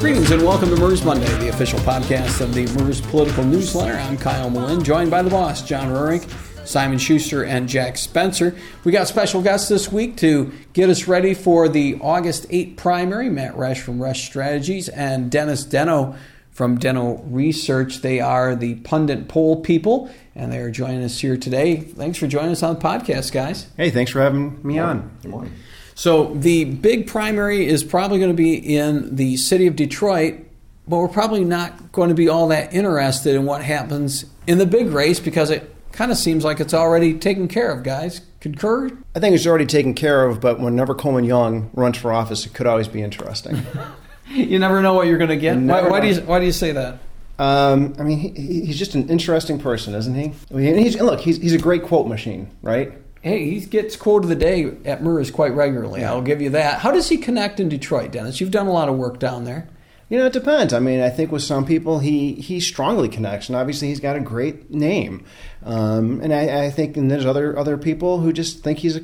Greetings and welcome to MERS Monday, the official podcast of the MERS Political Newsletter. I'm Kyle Malin, joined by the boss, John Rurink, Simon Schuster, and Jack Spencer. We got special guests this week to get us ready for the August 8 primary. Matt Resch from Resch Strategies and Dennis Deno from Deno Research. They are the pundit poll people, and they are joining us here today. Thanks for joining us on the podcast, guys. Hey, thanks for having me on. Good morning. So the big primary is probably going to be in the city of Detroit, but we're probably not going to be all that interested in what happens in the big race because it kind of seems like it's already taken care of, guys. Concur? I think it's already taken care of, but whenever Coleman Young runs for office, it could always be interesting. You never know what you're going to get. Why do you say that? He's just an interesting person, isn't he? He's a great quote machine, right? Hey, he gets quote of the day at MERS quite regularly. Yeah. I'll give you that. How does he connect in Detroit, Dennis? You've done a lot of work down there. You know, it depends. I mean, I think with some people, he strongly connects, and obviously he's got a great name. And I think there's other people who just think he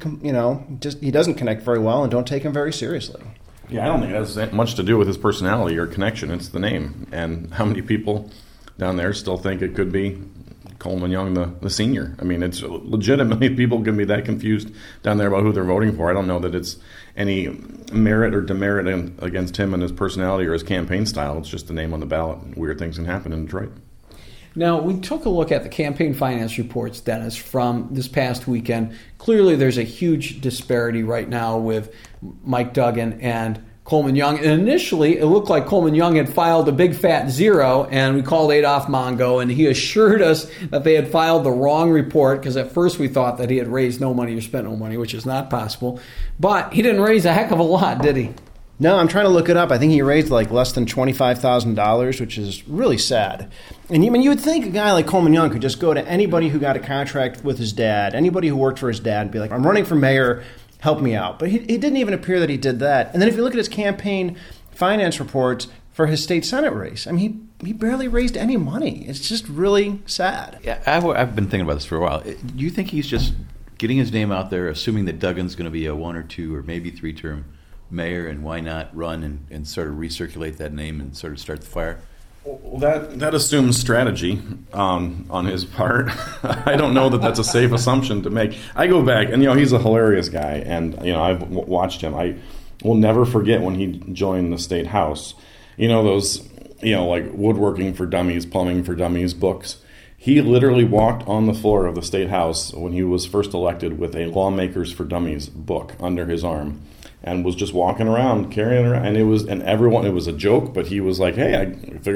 doesn't connect very well and don't take him very seriously. Yeah, I don't think it has much to do with his personality or connection. It's the name. And how many people down there still think it could be Coleman Young, the senior? I mean, it's legitimately people can be that confused down there about who they're voting for. I don't know that it's any merit or demerit against him and his personality or his campaign style. It's just the name on the ballot. Weird things can happen in Detroit. Now, we took a look at the campaign finance reports, Dennis, from this past weekend. Clearly, there's a huge disparity right now with Mike Duggan and Coleman Young. And initially, it looked like Coleman Young had filed a big fat zero, and we called Adolph Mongo, and he assured us that they had filed the wrong report, because at first we thought that he had raised no money or spent no money, which is not possible. But he didn't raise a heck of a lot, did he? No, I'm trying to look it up. I think he raised like less than $25,000, which is really sad. And you would think a guy like Coleman Young could just go to anybody who got a contract with his dad, anybody who worked for his dad, and be like, I'm running for mayor, help me out. But he didn't even appear that he did that. And then if you look at his campaign finance reports for his state Senate race, I mean, he barely raised any money. It's just really sad. Yeah, I've been thinking about this for a while. Do you think he's just getting his name out there, assuming that Duggan's going to be a 1 or 2 or maybe 3-term mayor, and why not run and sort of recirculate that name and sort of start the fire? Well, that assumes strategy on his part. I don't know that that's a safe assumption to make. I go back, and he's a hilarious guy, and I've watched him. I will never forget when he joined the State House. Those like Woodworking for Dummies, Plumbing for Dummies books. He literally walked on the floor of the State House when he was first elected with a Lawmakers for Dummies book under his arm, and was just walking around, carrying it around, and it was a joke, but he was like, hey, I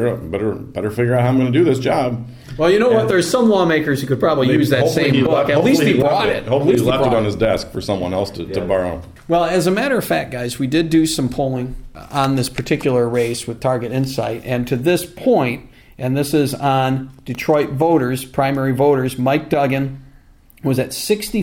better figure out how I'm going to do this job. Well, you know what? There's some lawmakers who could probably use that same book. At least he brought it. Hopefully he left it on his desk for someone else to borrow. Well, as a matter of fact, guys, we did do some polling on this particular race with Target Insight, and to this point, and this is on Detroit voters, primary voters, Mike Duggan was at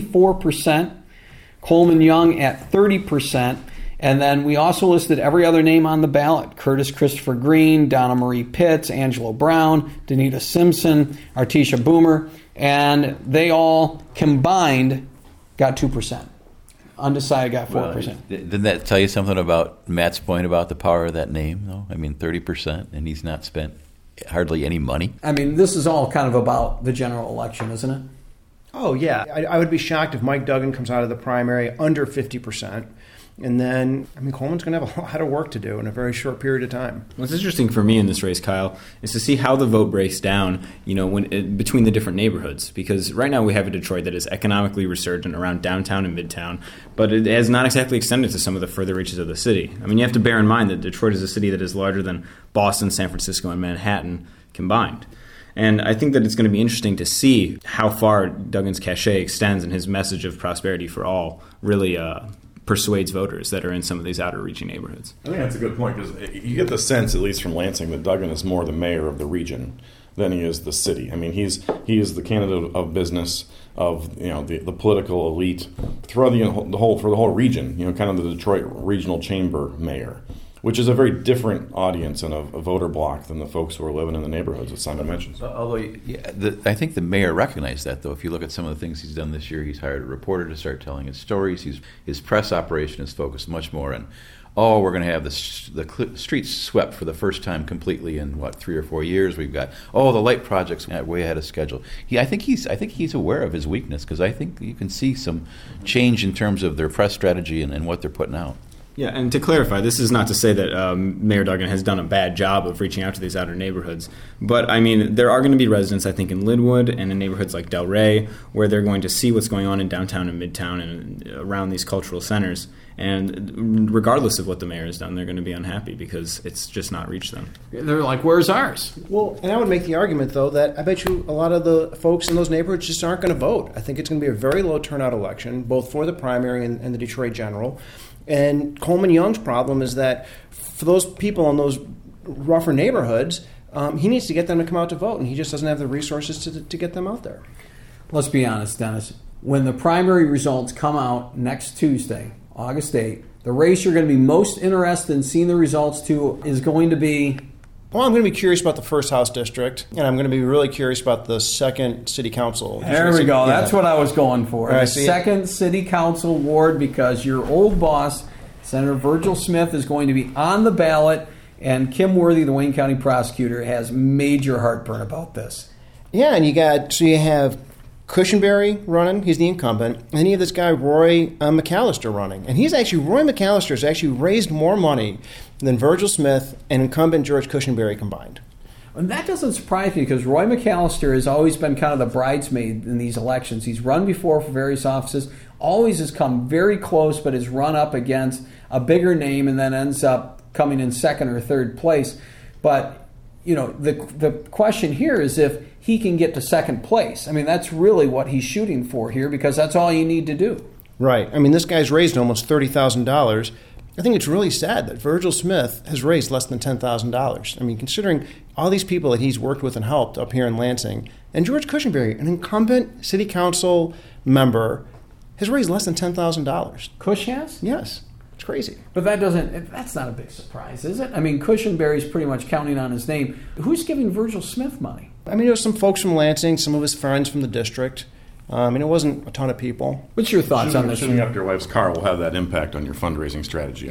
64%. Coleman Young at 30%, and then we also listed every other name on the ballot: Curtis Christopher Green, Donna Marie Pitts, Angelo Brown, Danita Simpson, Artisha Boomer, and they all combined got 2%. Undecided got 4%. Well, didn't that tell you something about Matt's point about the power of that name, though? I mean, 30%, and he's not spent hardly any money. I mean, this is all kind of about the general election, isn't it? Oh, yeah. I would be shocked if Mike Duggan comes out of the primary under 50%. And then, Coleman's going to have a lot of work to do in a very short period of time. What's interesting for me in this race, Kyle, is to see how the vote breaks down, between the different neighborhoods. Because right now we have a Detroit that is economically resurgent around downtown and midtown, but it has not exactly extended to some of the further reaches of the city. You have to bear in mind that Detroit is a city that is larger than Boston, San Francisco, and Manhattan combined. And I think that it's going to be interesting to see how far Duggan's cachet extends and his message of prosperity for all really persuades voters that are in some of these outer reaching neighborhoods. I think that's a good point, because you get the sense, at least from Lansing, that Duggan is more the mayor of the region than he is the city. He is the candidate of business, of the political elite for the whole region. Kind of the Detroit Regional Chamber mayor. which is a very different audience and a voter block than the folks who are living in the neighborhoods that Simon mentions. Although, I think the mayor recognized that, though. If you look at some of the things he's done this year, he's hired a reporter to start telling his stories. His press operation is focused much more on, we're going to have the streets swept for the first time completely in 3 or 4 years. We've got the light projects way ahead of schedule. I think he's aware of his weakness, because I think you can see some change in terms of their press strategy and what they're putting out. Yeah, and to clarify, this is not to say that Mayor Duggan has done a bad job of reaching out to these outer neighborhoods. But, I mean, there are going to be residents, I think, in Linwood and in neighborhoods like Delray, where they're going to see what's going on in downtown and midtown and around these cultural centers. And regardless of what the mayor has done, they're going to be unhappy because it's just not reached them. They're like, where's ours? Well, and I would make the argument, though, that I bet you a lot of the folks in those neighborhoods just aren't going to vote. I think it's going to be a very low turnout election, both for the primary and the Detroit general. And Coleman Young's problem is that for those people in those rougher neighborhoods, he needs to get them to come out to vote, and he just doesn't have the resources to get them out there. Let's be honest, Dennis. When the primary results come out next Tuesday, August 8th, the race you're going to be most interested in seeing the results to is going to be... Well, I'm going to be curious about the first House district, and I'm going to be really curious about the second city council. There we go. That's what I was going for. Right, the second city council ward, because your old boss, Senator Virgil Smith, is going to be on the ballot, and Kim Worthy, the Wayne County prosecutor, has major heartburn about this. Yeah, and you have Cushenberry running, he's the incumbent, and then you have this guy Roy McAllister running. And Roy McAllister has actually raised more money than Virgil Smith and incumbent George Cushenberry combined. And that doesn't surprise me, because Roy McAllister has always been kind of the bridesmaid in these elections. He's run before for various offices, always has come very close, but has run up against a bigger name and then ends up coming in second or third place. But, the question here is if he can get to second place. I mean, that's really what he's shooting for here, because that's all you need to do. Right. I mean, this guy's raised almost $30,000. I think it's really sad that Virgil Smith has raised less than $10,000. I mean, considering all these people that he's worked with and helped up here in Lansing, and George Cushenberry, an incumbent city council member, has raised less than $10,000. Cush has? Yes. It's crazy. But that's not a big surprise, is it? I mean, Cushenberry's pretty much counting on his name. Who's giving Virgil Smith money? I mean, there was some folks from Lansing, some of his friends from the district. It wasn't a ton of people. What's your thoughts on this? Shooting up your wife's car will have that impact on your fundraising strategy,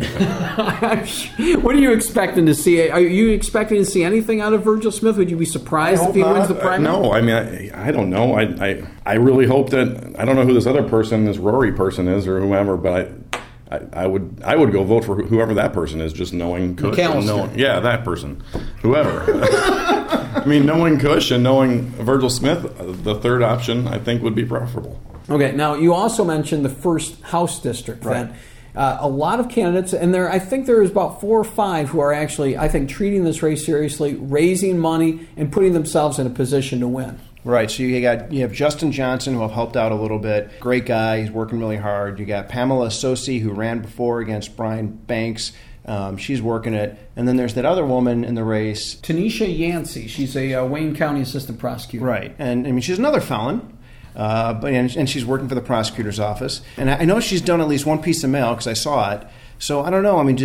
I think. What are you expecting to see? Are you expecting to see anything out of Virgil Smith? Would you be surprised if he wins the primary? No, I mean, I don't know. I really hope that, I don't know who this other person, this Rory person is or whoever, but I would go vote for whoever that person is, just knowing Cush. Yeah, that person. Whoever. I mean, knowing Cush and knowing Virgil Smith, the third option, I think, would be preferable. Okay, now you also mentioned the first House district. Right. Then a lot of candidates, and I think there is about 4 or 5 who are actually, I think, treating this race seriously, raising money, and putting themselves in a position to win. Right, so you have Justin Johnson, who have helped out a little bit. Great guy, he's working really hard. You got Pamela Sosi, who ran before against Brian Banks. She's working it. And then there's that other woman in the race. Tanisha Yancey. She's a Wayne County assistant prosecutor. Right, and I mean, she's another felon. And she's working for the prosecutor's office. And I know she's done at least one piece of mail because I saw it. So I don't know. I mean,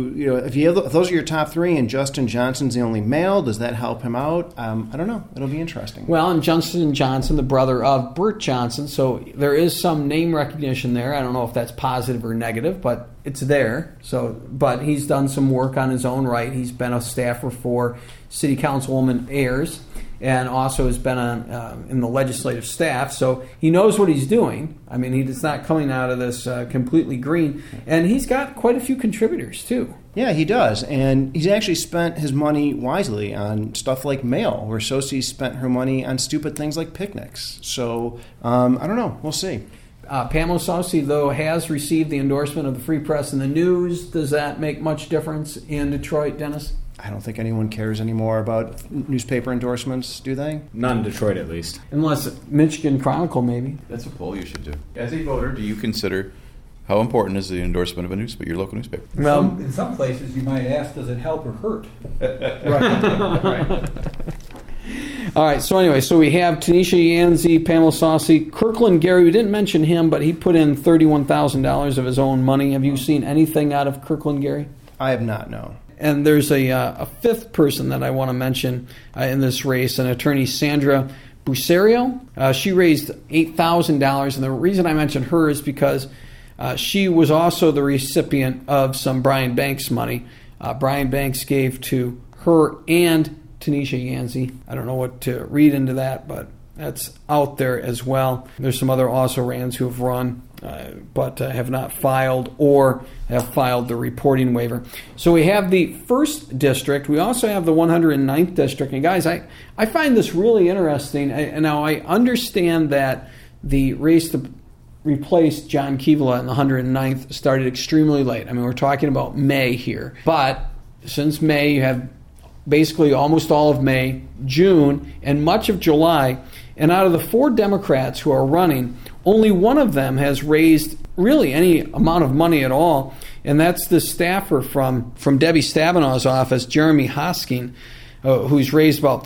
if those are your top 3 and Justin Johnson's the only male, does that help him out? I don't know. It'll be interesting. Well, and Justin Johnson, the brother of Burt Johnson, so there is some name recognition there. I don't know if that's positive or negative, but it's there. But he's done some work on his own right. He's been a staffer for City Councilwoman Ayers, and also has been in the legislative staff, so he knows what he's doing. I mean, he's not coming out of this completely green, and he's got quite a few contributors, too. Yeah, he does, and he's actually spent his money wisely on stuff like mail, where Sosi spent her money on stupid things like picnics. So, I don't know. We'll see. Pamela Sosi, though, has received the endorsement of the Free Press and the News. Does that make much difference in Detroit, Dennis? I don't think anyone cares anymore about newspaper endorsements, do they? Not in Detroit, at least. Unless Michigan Chronicle, maybe. That's a poll you should do. As a voter, do you consider how important is the endorsement of your local newspaper? Well, in some places, you might ask, does it help or hurt? Right. All right, so anyway, we have Tanisha Yancey, Pamela Sosi, Kirkland Gary. We didn't mention him, but he put in $31,000 of his own money. Have you seen anything out of Kirkland Gary? I have not, no. And there's a fifth person that I want to mention in this race, an attorney, Sandra Bucerio. She raised $8,000, and the reason I mention her is because she was also the recipient of some Brian Banks money. Brian Banks gave to her and Tanisha Yancey. I don't know what to read into that, but that's out there as well. There's some other also-rans who have run, but have not filed or have filed the reporting waiver. So we have the 1st district. We also have the 109th district. And guys, I find this really interesting. Now, I understand that the race to replace John Keevala in the 109th started extremely late. I mean, we're talking about May here. But since May, you have basically almost all of May, June, and much of July. And out of the 4 Democrats who are running, only one of them has raised really any amount of money at all, and that's the staffer from Debbie Stabenow's office, Jeremy Hosking, who's raised about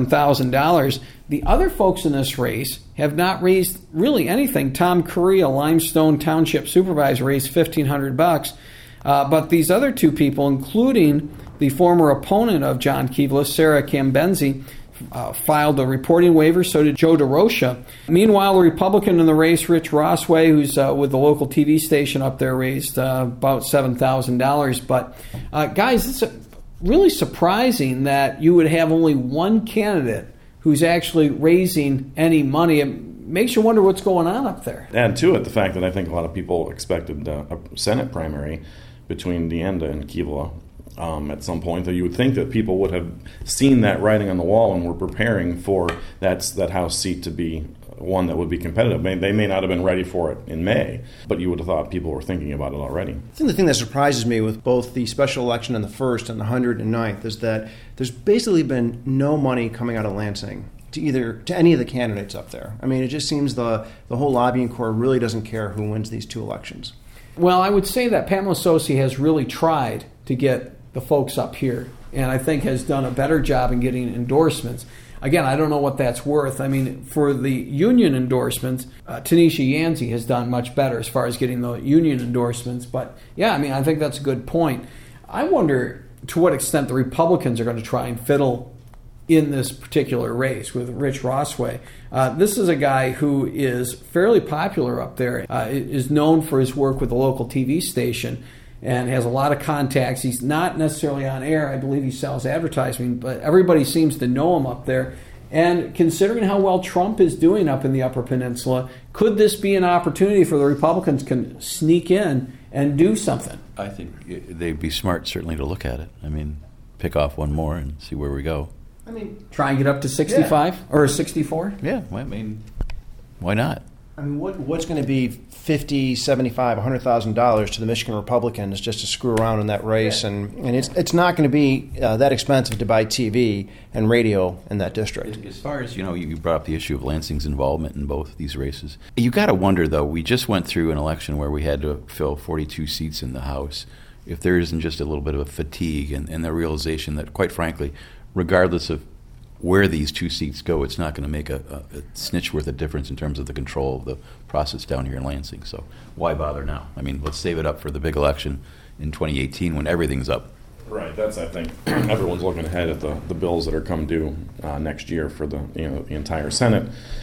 $37,000. The other folks in this race have not raised really anything. Tom Curry, a Limestone Township supervisor, raised $1,500. But these other 2 people, including the former opponent of John Keevala, Sarah Cambenzi, filed a reporting waiver. So did Joe DeRocha. Meanwhile, the Republican in the race, Rich Rossway, who's with the local TV station up there, raised about $7,000. But guys, it's really surprising that you would have only one candidate who's actually raising any money. It makes you wonder what's going on up there. Add to it the fact that I think a lot of people expected a Senate primary between DeAnda and Keevala at some point, that you would think that people would have seen that writing on the wall and were preparing for that House seat to be one that would be competitive. They may not have been ready for it in May, but you would have thought people were thinking about it already. I think the thing that surprises me with both the special election in the 1st and the 109th is that there's basically been no money coming out of Lansing to any of the candidates up there. I mean, it just seems the whole lobbying corps really doesn't care who wins these 2 elections. Well, I would say that Pamela Sosi has really tried to get the folks up here, and I think has done a better job in getting endorsements. Again, I don't know what that's worth. I mean, for the union endorsements, Tanisha Yancey has done much better as far as getting the union endorsements. But, yeah, I mean, I think that's a good point. I wonder to what extent the Republicans are going to try and fiddle in this particular race with Rich Rossway. This is a guy who is fairly popular up there, is known for his work with the local TV station, and has a lot of contacts. He's not necessarily on air. I believe he sells advertising, but everybody seems to know him up there. And considering how well Trump is doing up in the Upper Peninsula, could this be an opportunity for the Republicans to sneak in and do something? I think they'd be smart, certainly, to look at it. I mean, pick off one more and see where we go. I mean, try and get up to 65 or 64? Yeah, well, I mean, why not? I mean, what's going to be $50,000, $75,000, $100,000 to the Michigan Republicans just to screw around in that race, and it's not going to be that expensive to buy TV and radio in that district. As far as you brought up the issue of Lansing's involvement in both these races. You got to wonder, though. We just went through an election where we had to fill 42 seats in the House. If there isn't just a little bit of a fatigue and the realization that, quite frankly, regardless of where these 2 seats go, it's not going to make a snitch worth of difference in terms of the control of the process down here in Lansing. So why bother now? I mean, let's save it up for the big election in 2018 when everything's up. Right. That's, I think, everyone's looking ahead at the bills that are come due next year for the entire Senate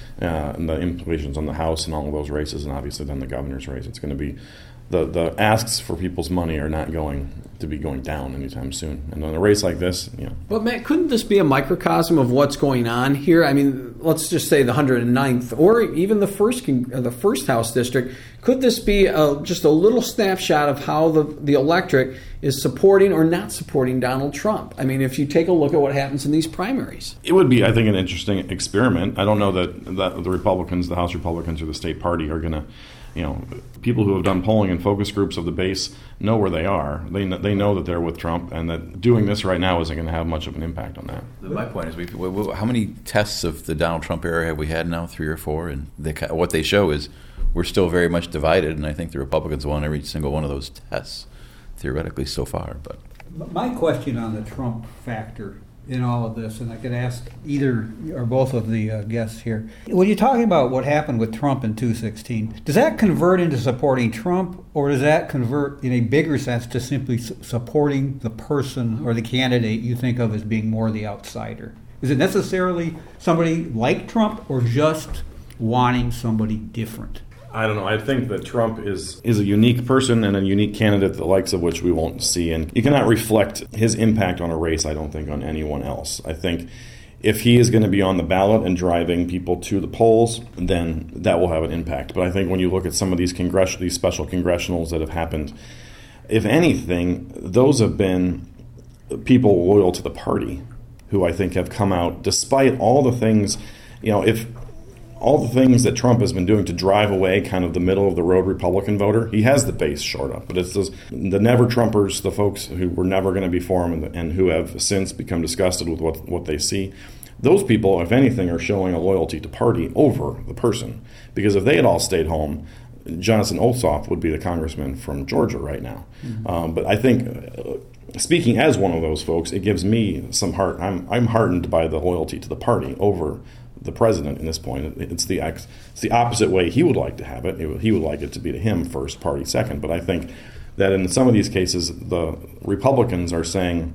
and the implications on the House and all of those races, and obviously then the governor's race. It's going to be the asks for people's money are not going to be going down anytime soon. And in a race like this, But Matt, couldn't this be a microcosm of what's going on here? I mean, let's just say the 109th or even the first House district. Could this be just a little snapshot of how the electorate is supporting or not supporting Donald Trump? I mean, if you take a look at what happens in these primaries. It would be, I think, an interesting experiment. I don't know that the Republicans, the House Republicans or the state party are going to, people who have done polling and focus groups of the base know where they are. They know that they're with Trump, and that doing this right now isn't going to have much of an impact on that. My point is, how many tests of the Donald Trump era have we had now? 3 or 4? And what they show is we're still very much divided, and I think the Republicans won every single one of those tests, theoretically, so far. But my question on the Trump factor in all of this, and I could ask either or both of the guests here. When you're talking about what happened with Trump in 2016, does that convert into supporting Trump, or does that convert in a bigger sense to simply supporting the person or the candidate you think of as being more the outsider? Is it necessarily somebody like Trump, or just wanting somebody different? I don't know. I think that Trump is a unique person and a unique candidate, the likes of which we won't see. And you cannot reflect his impact on a race, I don't think, on anyone else. I think if he is going to be on the ballot and driving people to the polls, then that will have an impact. But I think when you look at some of these special congressionals that have happened, if anything, those have been people loyal to the party who I think have come out despite all the things, all the things that Trump has been doing to drive away kind of the middle-of-the-road Republican voter. He has the base shored up, but it's the never-Trumpers, the folks who were never going to be for him and who have since become disgusted with what they see. Those people, if anything, are showing a loyalty to party over the person. Because if they had all stayed home, Jonathan Ossoff would be the congressman from Georgia right now. Mm-hmm. But I think, speaking as one of those folks, it gives me some heart. I'm heartened by the loyalty to the party over the president in this point. It's the opposite way he would like to have it. He would like it to be to him first, party second. But I think that in some of these cases, the Republicans are saying,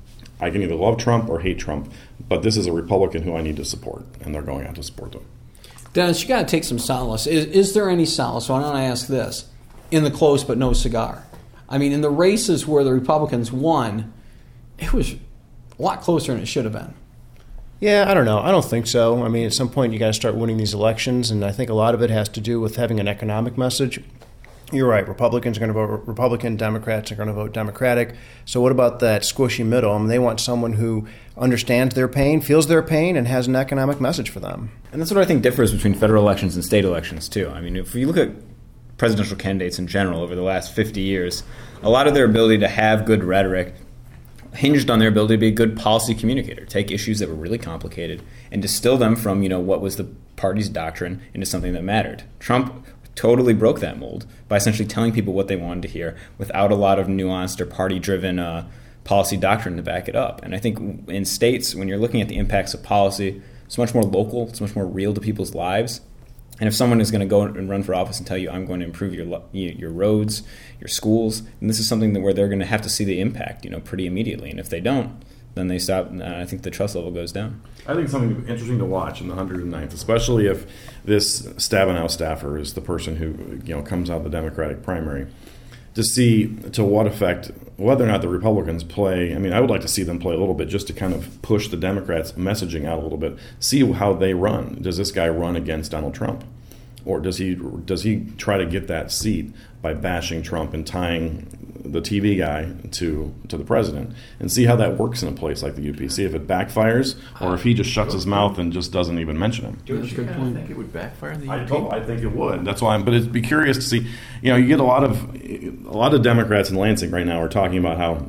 I can either love Trump or hate Trump, but this is a Republican who I need to support, and they're going out to support them. Dennis, you got to take some solace. Is there any solace? Why don't I ask this? In the close but no cigar. I mean, in the races where the Republicans won, it was a lot closer than it should have been. Yeah, I don't know. I don't think so. I mean, at some point you got to start winning these elections, and I think a lot of it has to do with having an economic message. You're right. Republicans are going to vote Republican. Democrats are going to vote Democratic. So what about that squishy middle? I mean, they want someone who understands their pain, feels their pain, and has an economic message for them. And that's what I think differs between federal elections and state elections, too. I mean, if you look at presidential candidates in general over the last 50 years, a lot of their ability to have good rhetoric hinged on their ability to be a good policy communicator, take issues that were really complicated and distill them from, what was the party's doctrine into something that mattered. Trump totally broke that mold by essentially telling people what they wanted to hear without a lot of nuanced or party-driven policy doctrine to back it up. And I think in states, when you're looking at the impacts of policy, it's much more local, it's much more real to people's lives. And if someone is going to go and run for office and tell you, I'm going to improve your roads, your schools, and this is something where they're going to have to see the impact, pretty immediately. And if they don't, then they stop, and I think the trust level goes down. I think something interesting to watch in the 109th, especially if this Stabenow staffer is the person who comes out of the Democratic primary, to see to what effect, whether or not the Republicans play. I mean, I would like to see them play a little bit just to kind of push the Democrats' messaging out a little bit. See how they run. Does this guy run against Donald Trump? Or does he try to get that seat by bashing Trump and tying the TV guy to the president? And see how that works in a place like the UP. See if it backfires, or if he just shuts his mouth and just doesn't even mention him. Don't you kind of think it would backfire in the UP? I think it would. That's why. But it'd be curious to see. You get a lot of Democrats in Lansing right now are talking about how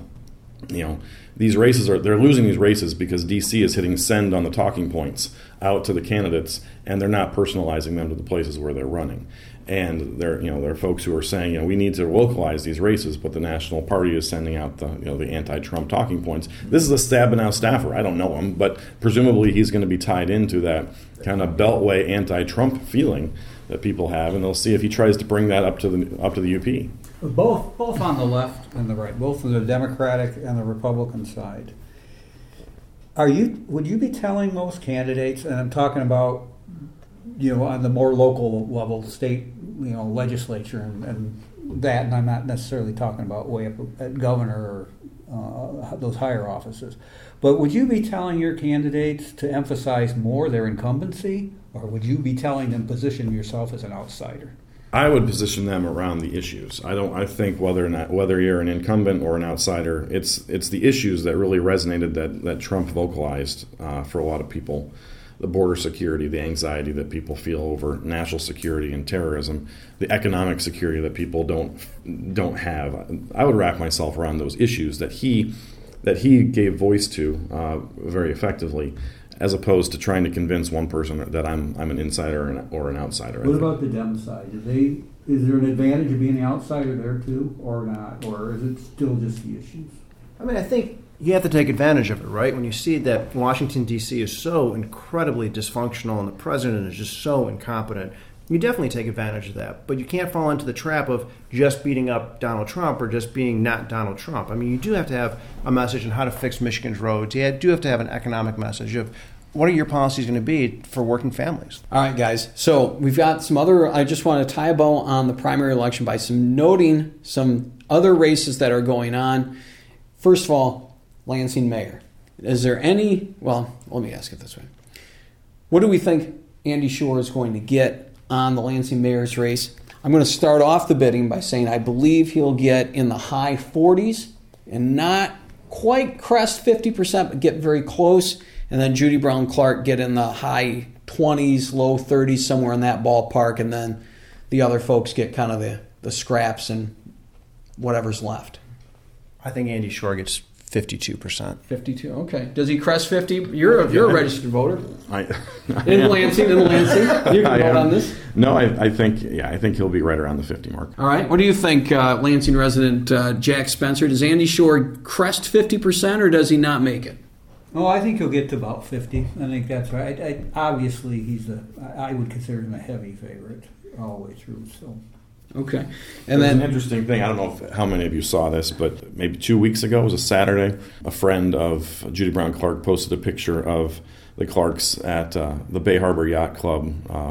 these races they're losing these races because DC is hitting send on the talking points out to the candidates, and they're not personalizing them to the places where they're running. And there are folks who are saying, we need to localize these races, but the national party is sending out the anti-Trump talking points. This is a Stabenow staffer. I don't know him, but presumably he's going to be tied into that kind of beltway anti-Trump feeling that people have, and they'll see if he tries to bring that up to the UP. Both on the left and the right, both on the Democratic and the Republican side. Would you be telling most candidates, and I'm talking about on the more local level, state legislature and that, and I'm not necessarily talking about way up at governor or those higher offices, but would you be telling your candidates to emphasize more their incumbency, or would you be telling them position yourself as an outsider? I would position them around the issues. I think whether you're an incumbent or an outsider, it's the issues that really resonated that Trump vocalized for a lot of people. The border security, the anxiety that people feel over national security and terrorism, the economic security that people don't have. I would wrap myself around those issues that he gave voice to very effectively, as opposed to trying to convince one person that I'm an insider or an outsider. What about the Dem side? Is there an advantage of being the outsider there too, or not? Or is it still just the issues? I mean, I think you have to take advantage of it, right? When you see that Washington, D.C. is so incredibly dysfunctional and the president is just so incompetent, you definitely take advantage of that. But you can't fall into the trap of just beating up Donald Trump or just being not Donald Trump. I mean, you do have to have a message on how to fix Michigan's roads. You do have to have an economic message of what are your policies going to be for working families. All right, guys. So we've got some other, I just want to tie a bow on the primary election by noting some other races that are going on. First of all, Lansing mayor. Is there any, well, let me ask it this way. What do we think Andy Shore is going to get on the Lansing mayor's race? I'm going to start off the bidding by saying I believe he'll get in the high 40s and not quite crest 50%, but get very close. And then Judy Brown Clark get in the high 20s, low 30s, somewhere in that ballpark. And then the other folks get kind of the scraps and whatever's left. I think Andy Shore gets 52%. 52, okay. Does he crest 50? You're a registered voter. In Lansing. You can vote on this. No, I think he'll be right around the 50 mark. All right. What do you think, Lansing resident Jack Spencer? Does Andy Shore crest 50% or does he not make it? Oh, I think he'll get to about 50. I think that's right. Obviously, I would consider him a heavy favorite all the way through. So. Okay. And then an interesting thing, I don't know how many of you saw this, but maybe 2 weeks ago, it was a Saturday, a friend of Judy Brown Clark posted a picture of the Clarks at the Bay Harbor Yacht Club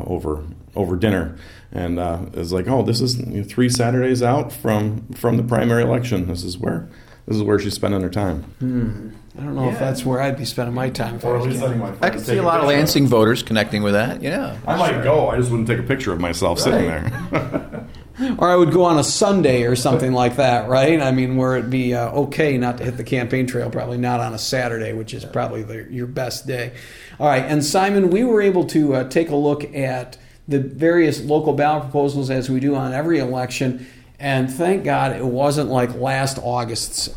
over dinner. And it's like, oh, this is 3 Saturdays out from the primary election. This is where she's spending her time. I don't know if that's where I'd be spending my time. I could see a lot of Lansing voters connecting with that. Yeah, I might go. I just wouldn't take a picture of myself sitting there. Or I would go on a Sunday or something like that, right? I mean, where it'd be okay not to hit the campaign trail, probably not on a Saturday, which is probably your best day. All right, and Simon, we were able to take a look at the various local ballot proposals as we do on every election, and thank God it wasn't like last August's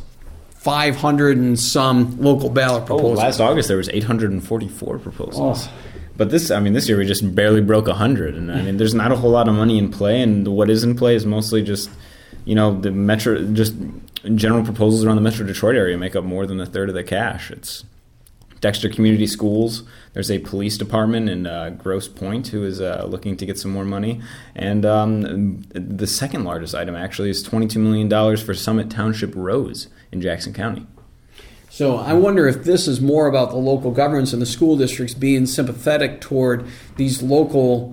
500 and some local ballot proposals. Last August there was 844 proposals. Oh. But this year we just barely broke 100, and I mean, there's not a whole lot of money in play, and what is in play is mostly just, the metro, just general proposals around the Metro Detroit area make up more than a third of the cash. It's Dexter Community Schools. There's a police department in Grosse Pointe who is looking to get some more money, and the second largest item actually is $22 million for Summit Township roads in Jackson County. So I wonder if this is more about the local governments and the school districts being sympathetic toward these local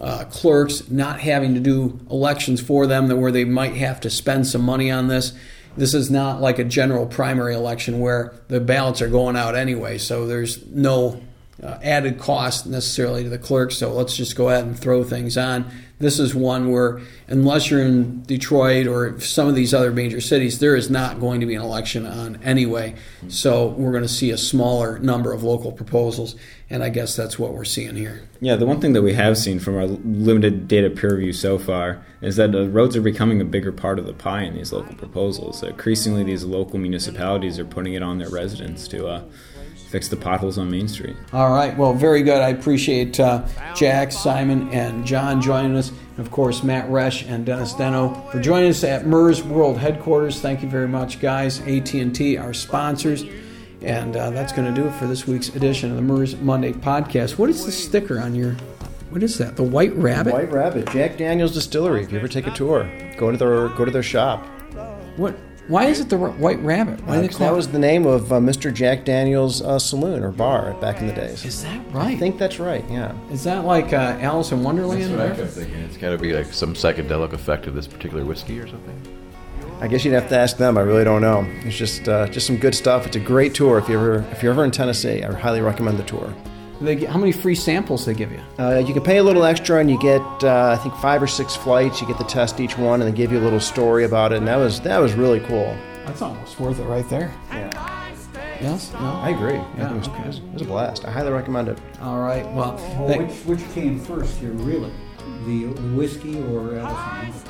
clerks not having to do elections for them, where they might have to spend some money on this. This is not like a general primary election where the ballots are going out anyway, so there's no added cost necessarily to the clerks, so let's just go ahead and throw things on. This is one where, unless you're in Detroit or some of these other major cities, there is not going to be an election on anyway. So we're going to see a smaller number of local proposals, and I guess that's what we're seeing here. Yeah, the one thing that we have seen from our limited data peer review so far is that the roads are becoming a bigger part of the pie in these local proposals. Increasingly, these local municipalities are putting it on their residents to fix the potholes on Main Street. All right. Well, very good. I appreciate Jack, Simon, and John joining us. And, of course, Matt Resch and Dennis Deno for joining us at MERS World Headquarters. Thank you very much, guys. AT&T, our sponsors. And that's going to do it for this week's edition of the MERS Monday podcast. What is the sticker on your... What is that? The White Rabbit? White Rabbit. Jack Daniel's Distillery. If you ever take a tour, go to their shop. What... Why is it the White Rabbit? Why that was the name of Mr. Jack Daniel's saloon or bar back in the days. Is that right? I think that's right, yeah. Is that like Alice in Wonderland? That's what I kept thinking. It's got to be like some psychedelic effect of this particular whiskey or something. I guess you'd have to ask them. I really don't know. It's just some good stuff. It's a great tour. If you're ever in Tennessee, I highly recommend the tour. How many free samples they give you? You can pay a little extra, and you get I think 5 or 6 flights. You get the test each one, and they give you a little story about it. And that was really cool. That's almost worth it right there. Yeah. Yes. No. I agree. Yeah, it was a blast. I highly recommend it. All right. Well, which came first here, really? The whiskey or Alice?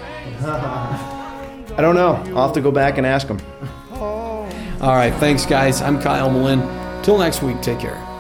I don't know. I'll have to go back and ask them. All right. Thanks, guys. I'm Kyle Malin. Till next week. Take care.